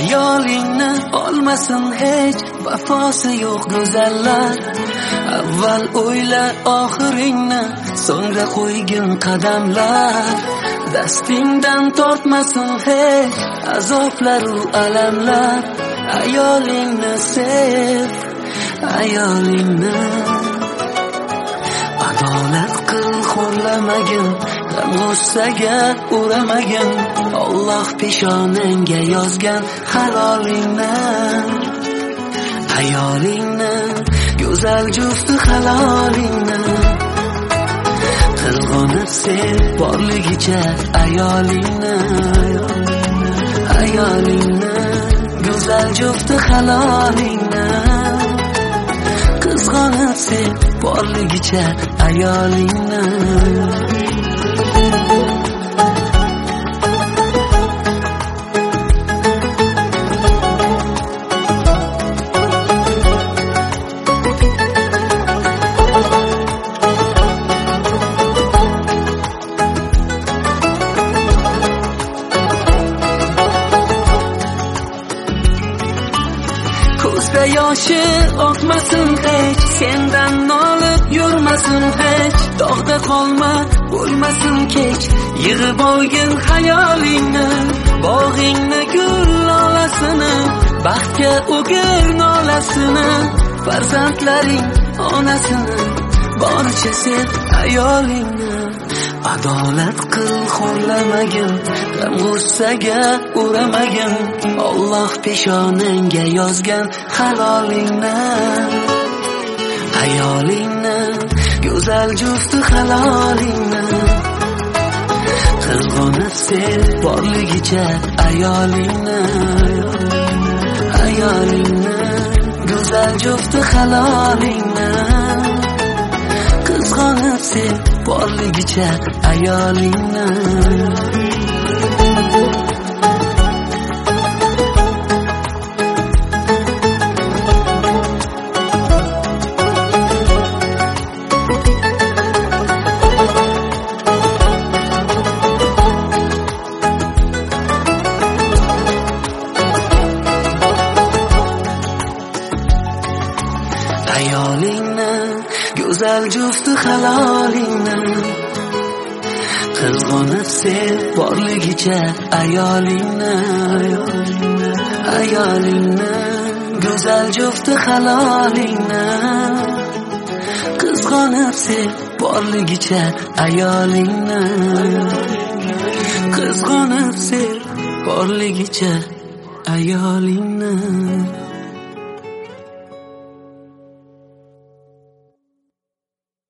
ayolingni olmasin hech vafosi yo'q go'zallar. Avval o'yla oxiringni, so'ngra qo'ygin qadamlar. Dastingdan tortmasin hech azoblar u alamlar. Ayolingni sev, ayolingni adolat qil, xo'rlamagin, g'ussaga uramagin. Alloh peshonangga yozgan halolingni. Ayolingni go'zal jufti halolingni qizg'onib sev borligicha ayolingni. Ayolingni go'zal jufti halolingni qizg'onib sev borligicha ayolingni. Ko'zda yoshi oqmasin hech, sendan nolib yurmasin hech. Dog'da qolma, bo'lmasin kech, yig'ib olgin xayolingni. Bog'ingni gul lolasini, baxtga o'gir nolasini. Farzandlaring onasini, boricha sev ayolingni. Adolat qil, xo'rlamagin, g'ussaga uramagin. Alloh peshonangga yozgan halolingni. Ayolingni go'zal jufti halolingni qizg'onib sev borligicha ayolingni. Ayolingni go'zal jufti halolingni qizg'onib sev borligicha ayolingni. Ayolingni go'zal jufti halolingni qizg'onib sev borligicha ayolingni. Ayolingni go'zal jufti halolingni qizg'onib sev borligicha ayolingni. Qizg'onib sev borligicha ayolingni.